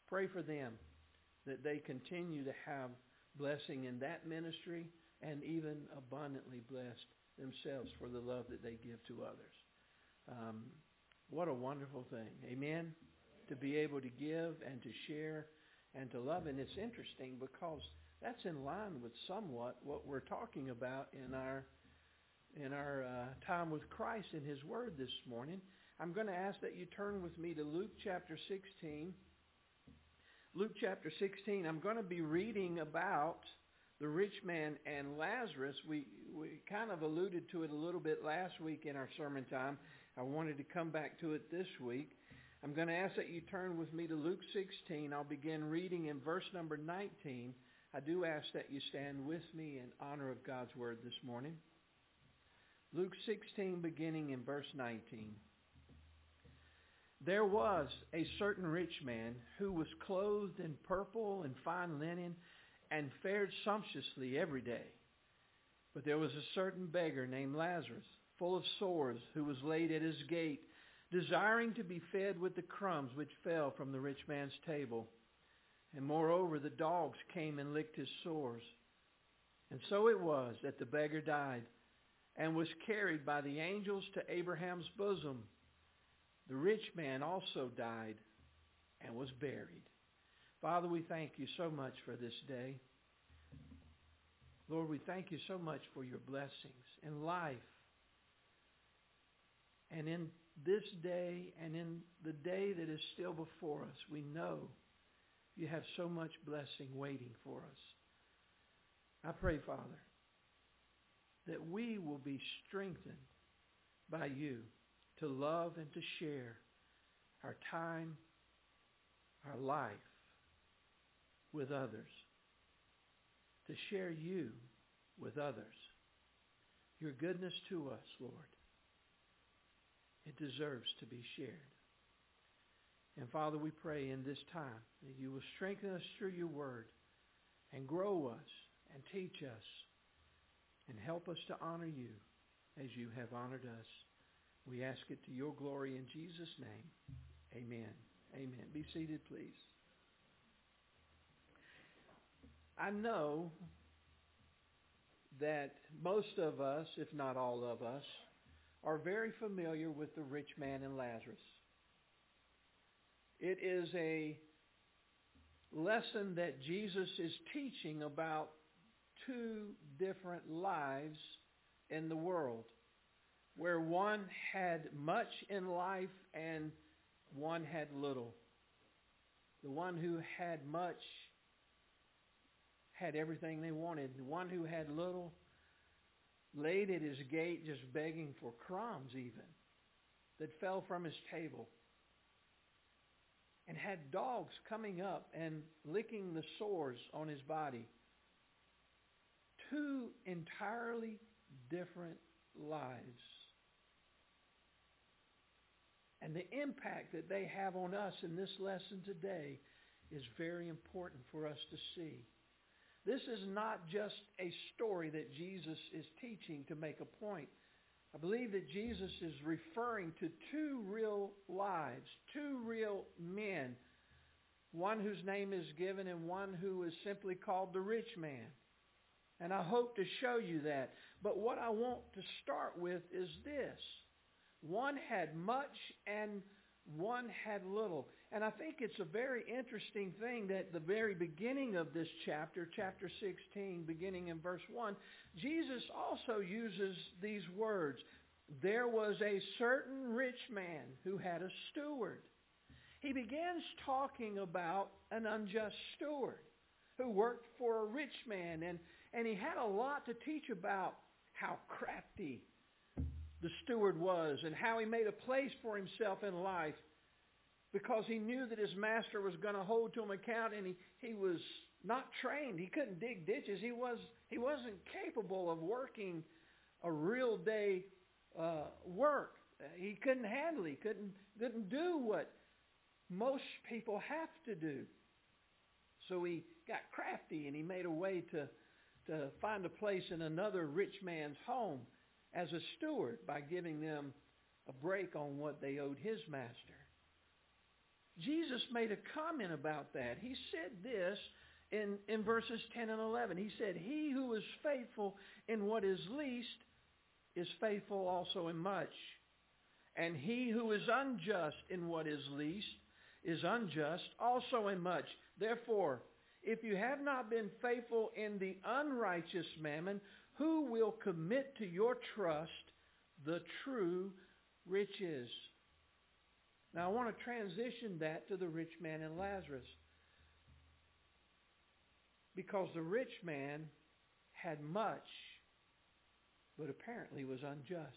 Pray for them that they continue to have blessing in that ministry and even abundantly blessed themselves for the love that they give to others. What a wonderful thing. Amen? To be able to give and to share and to love. And it's interesting because that's in line with somewhat what we're talking about in our time with Christ in His Word this morning. I'm going to ask that you turn with me to Luke chapter 16. Luke chapter 16, I'm going to be reading about the rich man and Lazarus. We kind of alluded to it a little bit last week in our sermon time. I wanted to come back to it this week. I'm going to ask that you turn with me to Luke 16. I'll begin reading in verse number 19. I do ask that you stand with me in honor of God's Word this morning. Luke 16, beginning in verse 19. There was a certain rich man who was clothed in purple and fine linen and fared sumptuously every day. But there was a certain beggar named Lazarus, full of sores, who was laid at his gate, desiring to be fed with the crumbs which fell from the rich man's table. And moreover, the dogs came and licked his sores. And so it was that the beggar died and was carried by the angels to Abraham's bosom. The rich man also died and was buried. Father, we thank you so much for this day. Lord, we thank you so much for your blessings in life. And in this day and in the day that is still before us, we know you have so much blessing waiting for us. I pray, Father, that we will be strengthened by you to love and to share our time, our life with others, to share you with others. Your goodness to us, Lord, it deserves to be shared. And Father, we pray in this time that you will strengthen us through your word and grow us and teach us and help us to honor you as you have honored us. We ask it to your glory in Jesus' name. Amen. Amen. Be seated, please. I know that most of us, if not all of us, are very familiar with the rich man and Lazarus. It is a lesson that Jesus is teaching about two different lives in the world, where one had much in life and one had little. The one who had much had everything they wanted. The one who had little laid at his gate just begging for crumbs even that fell from his table, and had dogs coming up and licking the sores on his body. Two entirely different lives. And the impact that they have on us in this lesson today is very important for us to see. This is not just a story that Jesus is teaching to make a point. I believe that Jesus is referring to two real lives, two real men, one whose name is given and one who is simply called the rich man. And I hope to show you that. But what I want to start with is this. One had much and one had little. And I think it's a very interesting thing that the very beginning of this chapter, chapter 16, beginning in verse 1, Jesus also uses these words. There was a certain rich man who had a steward. He begins talking about an unjust steward who worked for a rich man. And he had a lot to teach about how crafty the steward was and how he made a place for himself in life because he knew that his master was going to hold to him account, and he was not trained. He couldn't dig ditches. He wasn't capable of working a real day work. He couldn't handle it. He couldn't do what most people have to do. So he got crafty and he made a way to find a place in another rich man's home as a steward by giving them a break on what they owed his master. Jesus made a comment about that. He said this in verses 10 and 11. He said, "He who is faithful in what is least is faithful also in much. And he who is unjust in what is least is unjust also in much. Therefore, if you have not been faithful in the unrighteous mammon, who will commit to your trust the true riches?" Now I want to transition that to the rich man and Lazarus. Because the rich man had much, but apparently was unjust.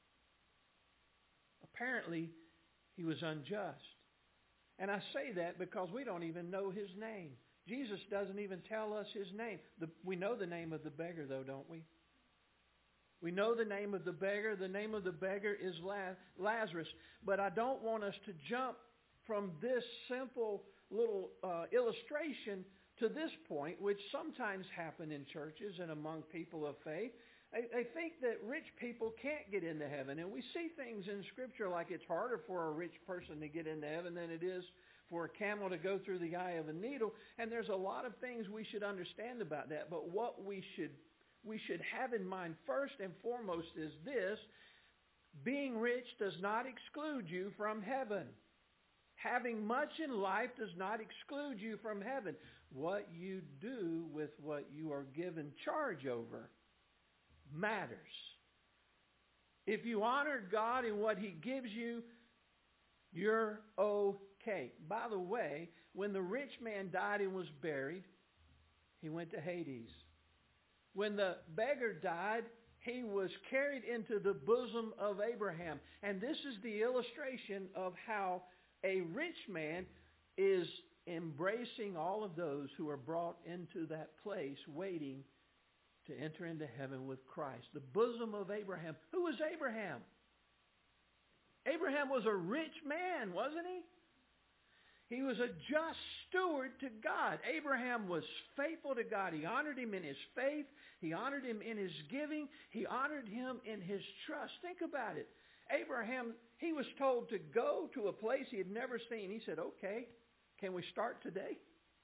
Apparently he was unjust. And I say that because we don't even know his name. Jesus doesn't even tell us his name. We know the name of the beggar, though, don't we? We know the name of the beggar. The name of the beggar is Lazarus. But I don't want us to jump from this simple little illustration to this point, which sometimes happen in churches and among people of faith. They think that rich people can't get into heaven. And we see things in Scripture like it's harder for a rich person to get into heaven than it is for a camel to go through the eye of a needle. And there's a lot of things we should understand about that. But what we should have in mind first and foremost is this: being rich does not exclude you from heaven. Having much in life does not exclude you from heaven. What you do with what you are given charge over matters. If you honor God in what He gives you, you're okay. By the way, when the rich man died and was buried, he went to Hades. When the beggar died, he was carried into the bosom of Abraham. And this is the illustration of how a rich man is embracing all of those who are brought into that place waiting to enter into heaven with Christ. The bosom of Abraham. Who was Abraham? Abraham was a rich man, wasn't he? He was a just steward to God. Abraham was faithful to God. He honored Him in his faith. He honored Him in his giving. He honored Him in his trust. Think about it. Abraham, he was told to go to a place he had never seen. He said, "Okay, can we start today?"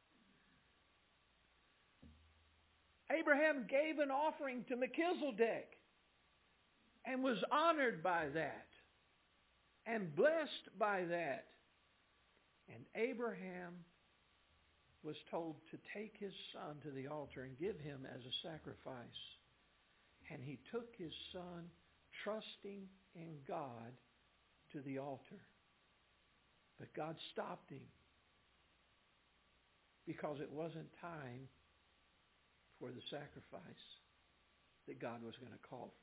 Abraham gave an offering to Melchizedek and was honored by that and blessed by that. And Abraham was told to take his son to the altar and give him as a sacrifice. And he took his son, trusting in God, to the altar. But God stopped him because it wasn't time for the sacrifice that God was going to call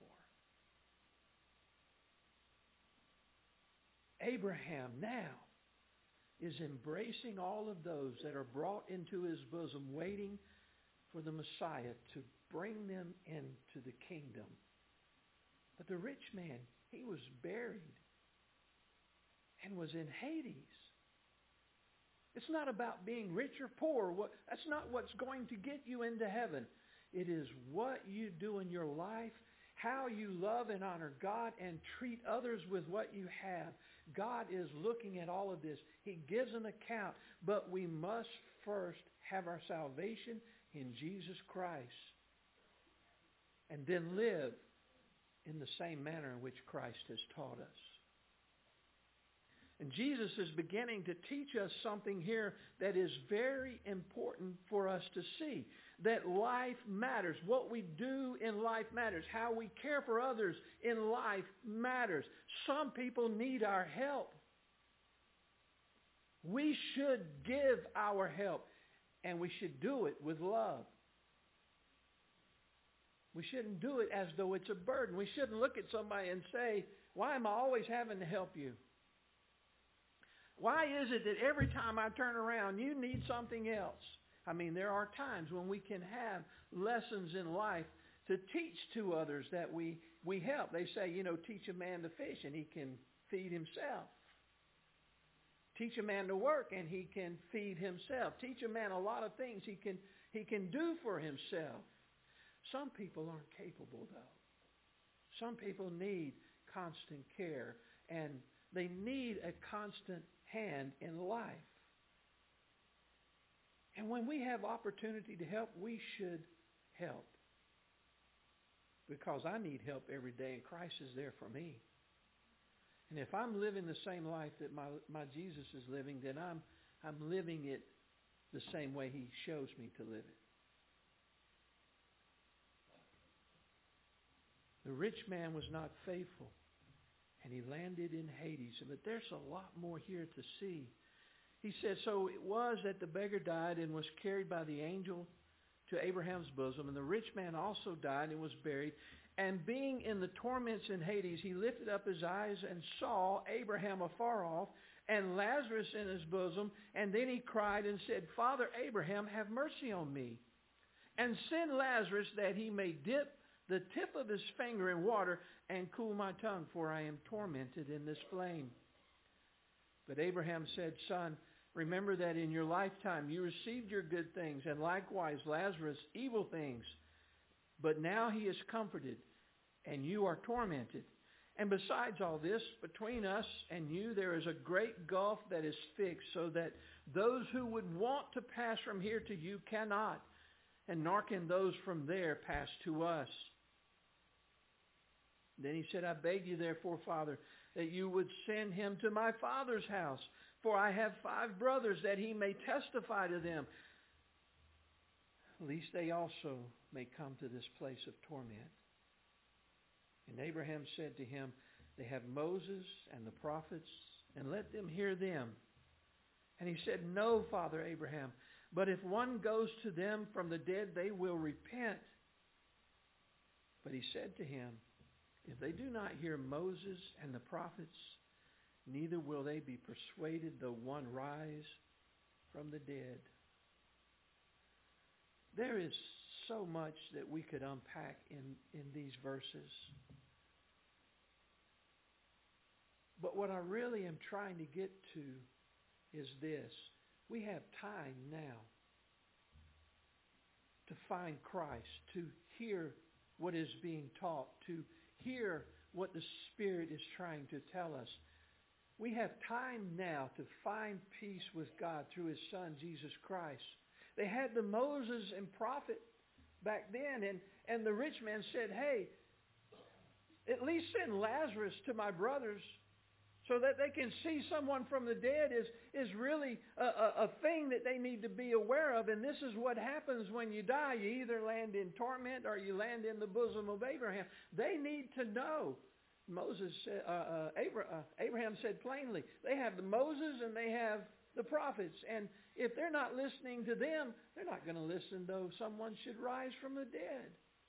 for. Abraham now is embracing all of those that are brought into his bosom, waiting for the Messiah to bring them into the kingdom. But the rich man, he was buried and was in Hades. It's not about being rich or poor. That's not what's going to get you into heaven. It is what you do in your life, how you love and honor God and treat others with what you have. God is looking at all of this. He gives an account, but we must first have our salvation in Jesus Christ and then live in the same manner in which Christ has taught us. And Jesus is beginning to teach us something here that is very important for us to see. That life matters. What we do in life matters. How we care for others in life matters. Some people need our help. We should give our help, and we should do it with love. We shouldn't do it as though it's a burden. We shouldn't look at somebody and say, "Why am I always having to help you? Why is it that every time I turn around, you need something else?" I mean, there are times when we can have lessons in life to teach to others that we help. They say, teach a man to fish and he can feed himself. Teach a man to work and he can feed himself. Teach a man a lot of things he can do for himself. Some people aren't capable, though. Some people need constant care, and they need a constant hand in life. And when we have opportunity to help, we should help. Because I need help every day, and Christ is there for me. And if I'm living the same life that my Jesus is living, then I'm living it the same way He shows me to live it. The rich man was not faithful, and he landed in Hades. But there's a lot more here to see. He said, so it was that the beggar died and was carried by the angel to Abraham's bosom, and the rich man also died and was buried. And being in the torments in Hades, he lifted up his eyes and saw Abraham afar off, and Lazarus in his bosom. And then he cried and said, Father Abraham, have mercy on me, and send Lazarus that he may dip the tip of his finger in water and cool my tongue, for I am tormented in this flame. But Abraham said, Son, remember that in your lifetime you received your good things, and likewise Lazarus evil things. But now he is comforted, and you are tormented. And besides all this, between us and you there is a great gulf that is fixed, so that those who would want to pass from here to you cannot, and nor can those from there pass to us. Then he said, I beg you therefore, Father, that you would send him to my father's house, for I have 5 brothers, that he may testify to them, lest they also may come to this place of torment. And Abraham said to him, they have Moses and the prophets, and let them hear them. And he said, No, Father Abraham, but if one goes to them from the dead, they will repent. But he said to him, if they do not hear Moses and the prophets, neither will they be persuaded though one rise from the dead. There is so much that we could unpack in these verses. But what I really am trying to get to is this. We have time now to find Christ, to hear what is being taught, to hear what the Spirit is trying to tell us. We have time now to find peace with God through His Son, Jesus Christ. They had the Moses and prophet back then, and the rich man said, hey, at least send Lazarus to my brothers so that they can see someone from the dead is really a thing that they need to be aware of. And this is what happens when you die. You either land in torment or you land in the bosom of Abraham. They need to know. Abraham said plainly, they have the Moses and they have the prophets. And if they're not listening to them, they're not going to listen though someone should rise from the dead.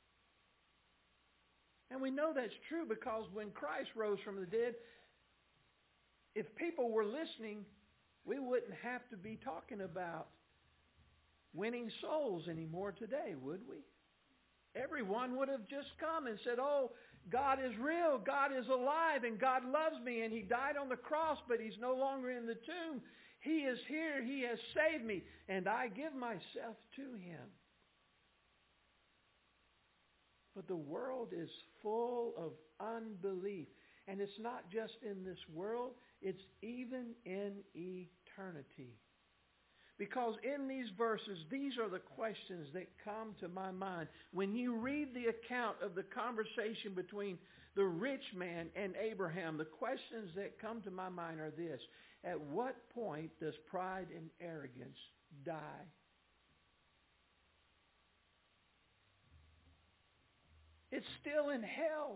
And we know that's true because when Christ rose from the dead, if people were listening, we wouldn't have to be talking about winning souls anymore today, would we? Everyone would have just come and said, oh, God is real, God is alive, and God loves me, and He died on the cross, but He's no longer in the tomb. He is here, He has saved me, and I give myself to Him. But the world is full of unbelief. And it's not just in this world, it's even in eternity. Because in these verses, these are the questions that come to my mind. When you read the account of the conversation between the rich man and Abraham, the questions that come to my mind are this. At what point does pride and arrogance die? It's still in hell.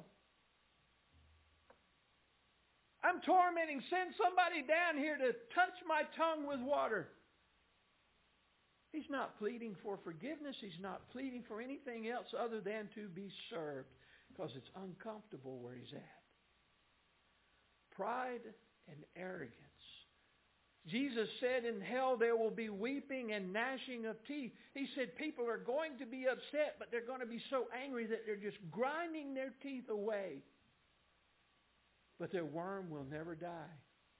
I'm tormenting. Send somebody down here to touch my tongue with water. He's not pleading for forgiveness. He's not pleading for anything else other than to be served because it's uncomfortable where he's at. Pride and arrogance. Jesus said in hell there will be weeping and gnashing of teeth. He said people are going to be upset, but they're going to be so angry that they're just grinding their teeth away. But their worm will never die.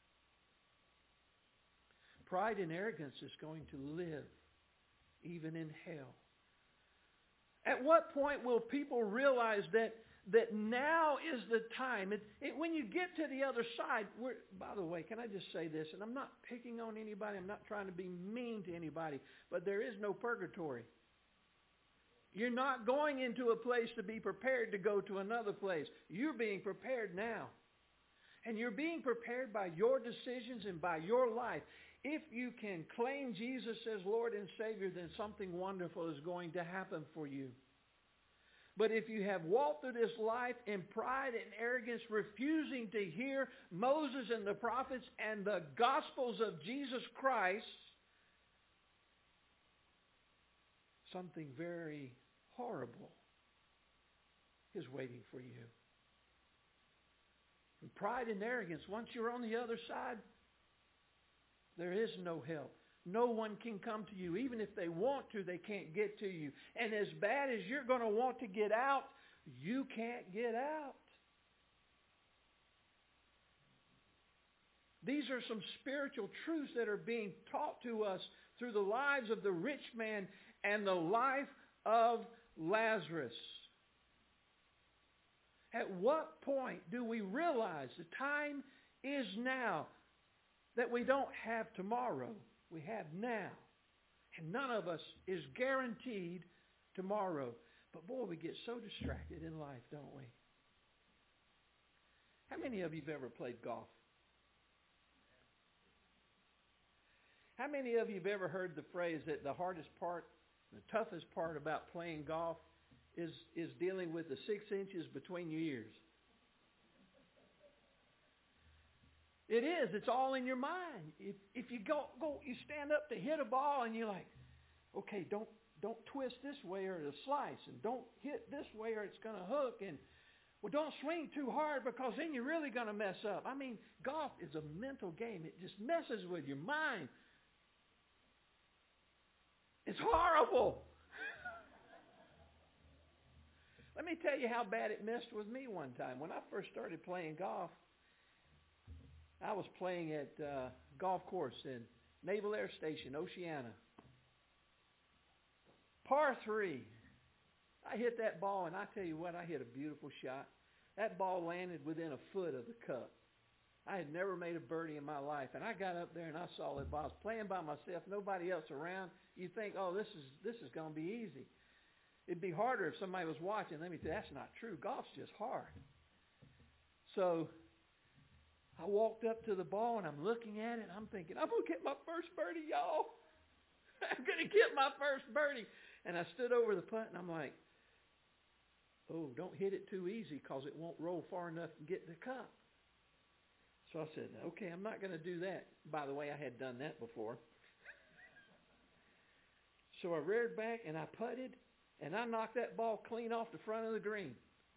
Pride and arrogance is going to live even in hell. At what point will people realize that that now is the time. When you get to the other side, by the way, can I just say this? And I'm not picking on anybody. I'm not trying to be mean to anybody. But there is no purgatory. You're not going into a place to be prepared to go to another place. You're being prepared now. And you're being prepared by your decisions and by your life. If you can claim Jesus as Lord and Savior, then something wonderful is going to happen for you. But if you have walked through this life in pride and arrogance, refusing to hear Moses and the prophets and the Gospels of Jesus Christ, something very horrible is waiting for you. And pride and arrogance, once you're on the other side, there is no help. No one can come to you. Even if they want to, they can't get to you. And as bad as you're going to want to get out, you can't get out. These are some spiritual truths that are being taught to us through the lives of the rich man and the life of Lazarus. At what point do we realize the time is now, that we don't have tomorrow, we have now. And none of us is guaranteed tomorrow. But boy, we get so distracted in life, don't we? How many of you have ever played golf? How many of you have ever heard the phrase that the hardest part, the toughest part about playing golf is dealing with the 6 inches between your ears? It is. It's all in your mind. If you go, you stand up to hit a ball and you're like, okay, don't twist this way or it'll slice, and don't hit this way or it's going to hook, and well, don't swing too hard because then you're really going to mess up. I mean, golf is a mental game. It just messes with your mind. It's horrible. Let me tell you how bad it messed with me one time. When I first started playing golf, I was playing at a golf course in Naval Air Station, Oceana. Par 3. I hit that ball, and I tell you what, I hit a beautiful shot. That ball landed within a foot of the cup. I had never made a birdie in my life, and I got up there and I saw that ball. I was playing by myself, nobody else around. You think, oh, this is going to be easy. It'd be harder if somebody was watching. Let me tell you, that's not true. Golf's just hard. So I walked up to the ball, and I'm looking at it, and I'm thinking, I'm going to get my first birdie, y'all. I'm going to get my first birdie. And I stood over the putt, and I'm like, oh, don't hit it too easy because it won't roll far enough to get the cup. So I said, okay, I'm not going to do that. By the way, I had done that before. So I reared back, and I putted, and I knocked that ball clean off the front of the green.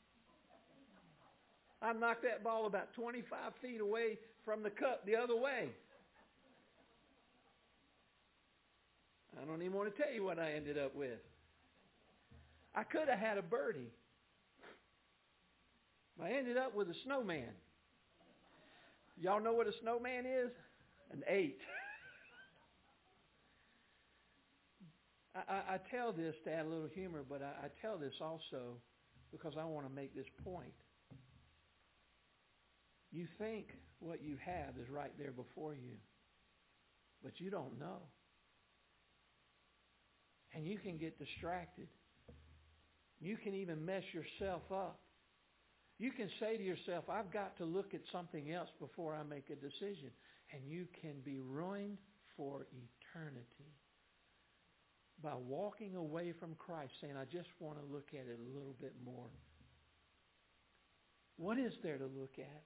I knocked that ball about 25 feet away from the cup the other way. I don't even want to tell you what I ended up with. I could have had a birdie. I ended up with a snowman. Y'all know what a snowman is? An 8. I tell this to add a little humor, but I tell this also because I want to make this point. You think what you have is right there before you, but you don't know. And you can get distracted. You can even mess yourself up. You can say to yourself, I've got to look at something else before I make a decision. And you can be ruined for eternity by walking away from Christ, saying, I just want to look at it a little bit more. What is there to look at?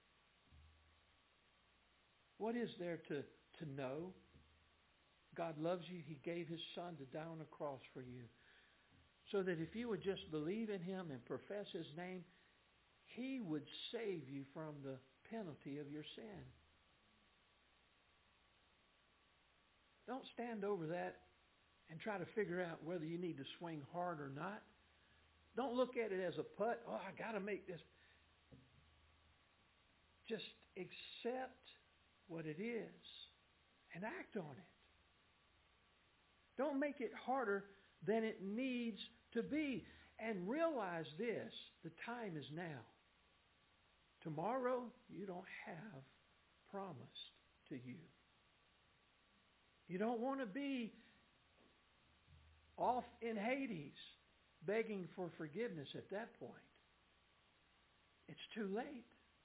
What is there to know? God loves you. He gave His Son to die on the cross for you. So that if you would just believe in Him and profess His name, He would save you from the penalty of your sin. Don't stand over that and try to figure out whether you need to swing hard or not. Don't look at it as a putt. Oh, I got to make this. Just accept what it is and act on it. Don't make it harder than it needs to be. And realize this, the time is now. Tomorrow, you don't have promised to you. You don't want to be off in Hades begging for forgiveness at that point. It's too late.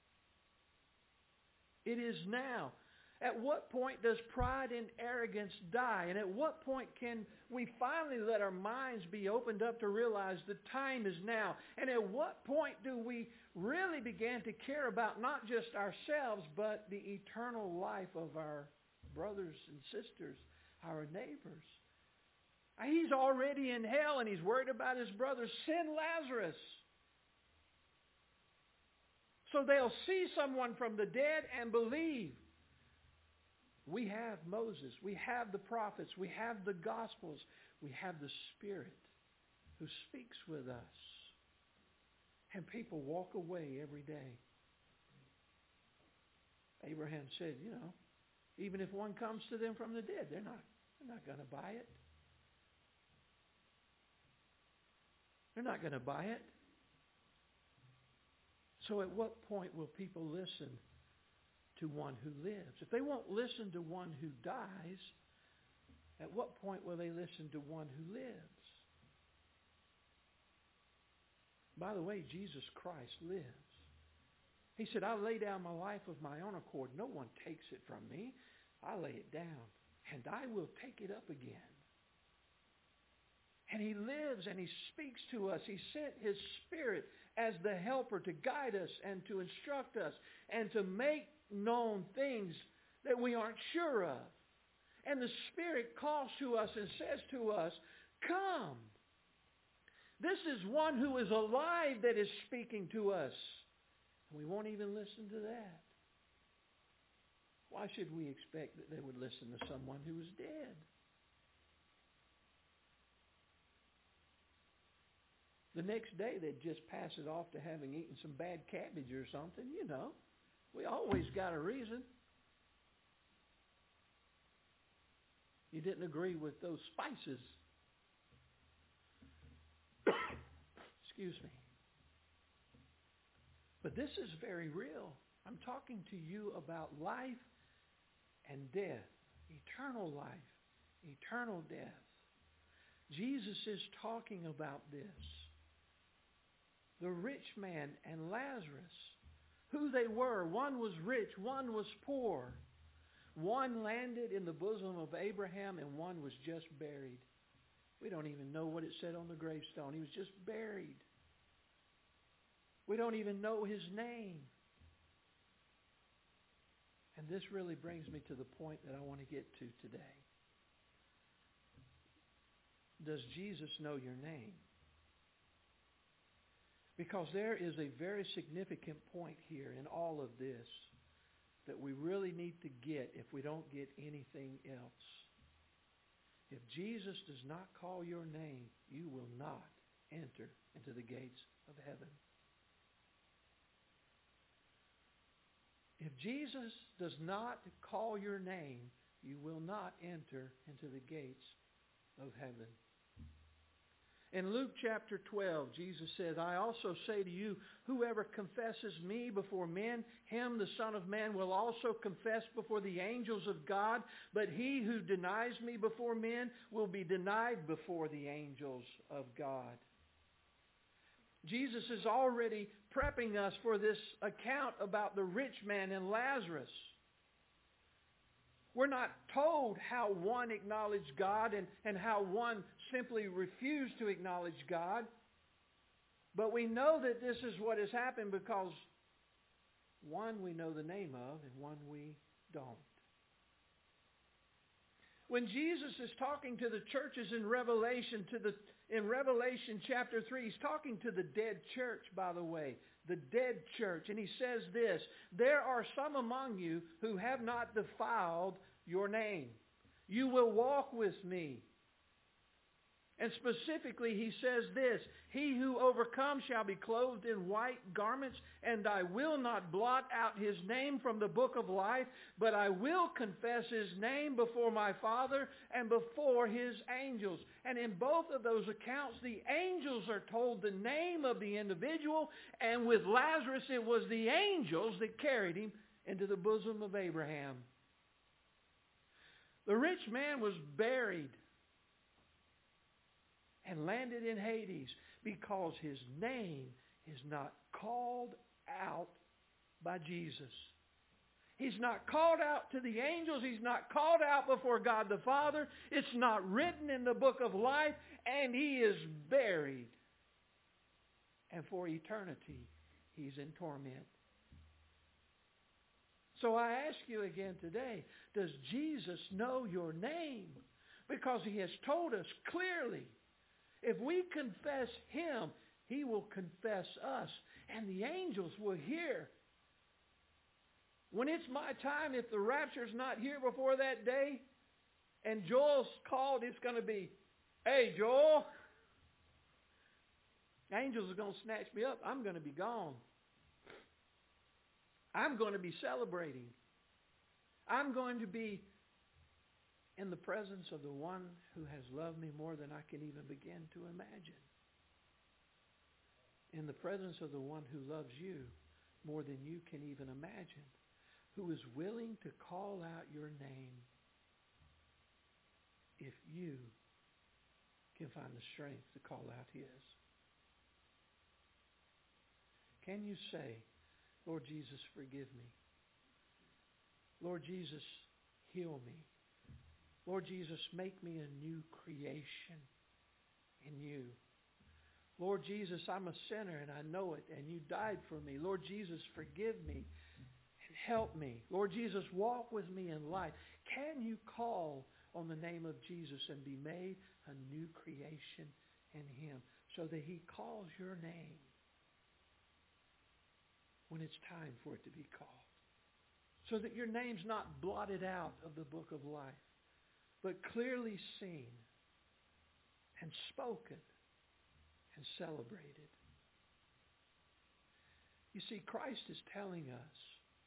It is now. At what point does pride and arrogance die? And at what point can we finally let our minds be opened up to realize the time is now? And at what point do we really begin to care about not just ourselves, but the eternal life of our brothers and sisters, our neighbors? He's already in hell and he's worried about his brothers. Send Lazarus. So they'll see someone from the dead and believe. We have Moses. We have the prophets. We have the Gospels. We have the Spirit who speaks with us. And people walk away every day. Abraham said, even if one comes to them from the dead, they're not going to buy it. They're not going to buy it. So at what point will people listen to one who lives? If they won't listen to one who dies, at what point will they listen to one who lives? By the way, Jesus Christ lives. He said, I lay down my life of my own accord. No one takes it from me. I lay it down, and I will take it up again. And he lives and he speaks to us. He sent his Spirit as the helper to guide us and to instruct us and to make known things that we aren't sure of. And the Spirit calls to us and says to us, come. This is one who is alive that is speaking to us. And we won't even listen to that. Why should we expect that they would listen to someone who is dead? The next day, they'd just pass it off to having eaten some bad cabbage or something. We always got a reason. You didn't agree with those spices. Excuse me. But this is very real. I'm talking to you about life and death, eternal life, eternal death. Jesus is talking about this. The rich man and Lazarus, who they were. One was rich, one was poor. One landed in the bosom of Abraham and one was just buried. We don't even know what it said on the gravestone. He was just buried. We don't even know his name. And this really brings me to the point that I want to get to today. Does Jesus know your name? Because there is a very significant point here in all of this that we really need to get if we don't get anything else. If Jesus does not call your name, you will not enter into the gates of heaven. If Jesus does not call your name, you will not enter into the gates of heaven. In Luke chapter 12, Jesus said, I also say to you, whoever confesses me before men, him the Son of Man will also confess before the angels of God. But he who denies me before men will be denied before the angels of God. Jesus is already prepping us for this account about the rich man and Lazarus. We're not told how one acknowledged God and how one simply refused to acknowledge God. But we know that this is what has happened because one we know the name of and one we don't. When Jesus is talking to the churches in Revelation chapter 3, he's talking to the dead church, by the way, the dead church. And he says this, there are some among you who have not defiled your name. You will walk with me. And specifically, he says this, "He who overcomes shall be clothed in white garments, and I will not blot out his name from the book of life, but I will confess his name before my Father and before his angels." And in both of those accounts, the angels are told the name of the individual, and with Lazarus, it was the angels that carried him into the bosom of Abraham. The rich man was buried and landed in Hades because his name is not called out by Jesus. He's not called out to the angels. He's not called out before God the Father. It's not written in the book of life, and he is buried. And for eternity, he's in torment. So I ask you again today, does Jesus know your name? Because he has told us clearly, if we confess him, he will confess us. And the angels will hear. When it's my time, if the rapture's not here before that day, and Joel's called, it's going to be, "Hey, Joel." Angels are going to snatch me up. I'm going to be gone. I'm going to be celebrating. I'm going to be in the presence of the one who has loved me more than I can even begin to imagine. In the presence of the one who loves you more than you can even imagine, who is willing to call out your name if you can find the strength to call out his. Can you say, "Lord Jesus, forgive me. Lord Jesus, heal me. Lord Jesus, make me a new creation in you. Lord Jesus, I'm a sinner and I know it, and you died for me. Lord Jesus, forgive me and help me. Lord Jesus, walk with me in life." Can you call on the name of Jesus and be made a new creation in him so that he calls your name when it's time for it to be called? So that your name's not blotted out of the book of life, but clearly seen and spoken and celebrated. You see, Christ is telling us,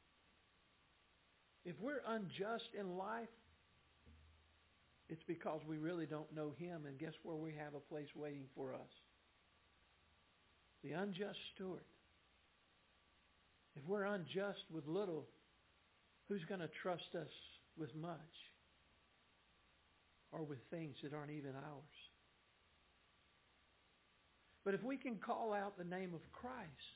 if we're unjust in life, it's because we really don't know him, and guess where we have a place waiting for us? The unjust steward. If we're unjust with little, who's going to trust us with much? Or with things that aren't even ours? But if we can call out the name of Christ,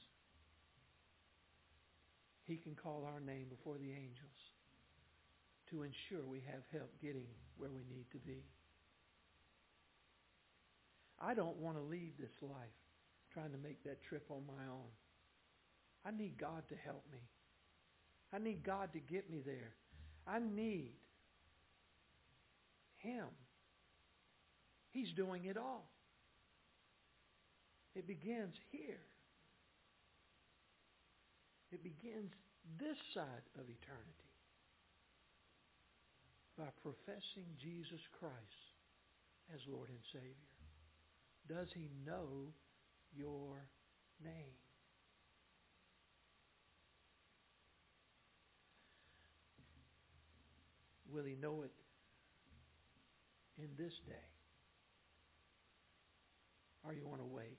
he can call our name before the angels to ensure we have help getting where we need to be. I don't want to leave this life trying to make that trip on my own. I need God to help me. I need God to get me there. I need him. He's doing it all. It begins here. It begins this side of eternity by professing Jesus Christ as Lord and Savior. Does he know your name? Will he know it in this day? Or you want to wait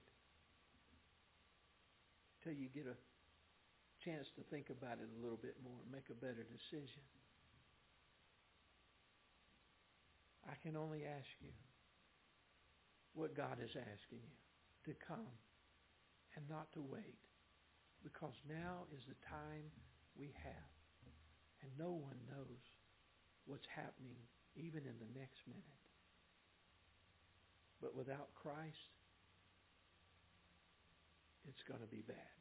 till you get a chance to think about it a little bit more and make a better decision? I can only ask you what God is asking you, to come and not to wait, because now is the time we have, and no one knows what's happening even in the next minute. But without Christ, it's going to be bad.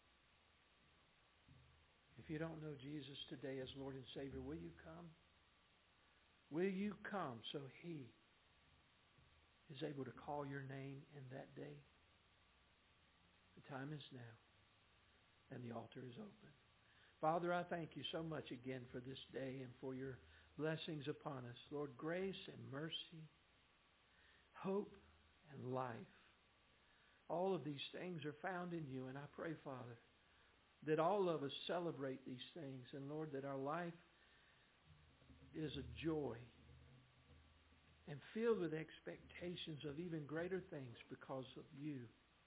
If you don't know Jesus today as Lord and Savior, will you come? Will you come so he is able to call your name in that day? The time is now, and the altar is open. Father, I thank you so much again for this day and for your blessings upon us. Lord, grace and mercy, hope and life. All of these things are found in you, and I pray, Father, that all of us celebrate these things, and Lord, that our life is a joy and filled with expectations of even greater things because of you.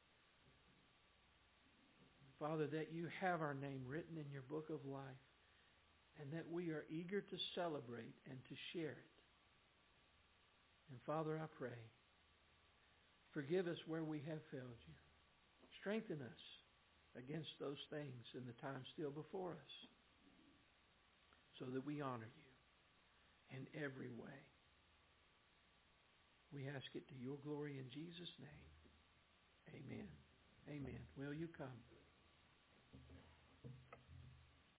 Father, that you have our name written in your book of life, and that we are eager to celebrate and to share it. And Father, I pray, forgive us where we have failed you. Strengthen us against those things in the time still before us, so that we honor you in every way. We ask it to your glory in Jesus' name. Amen. Amen. Will you come?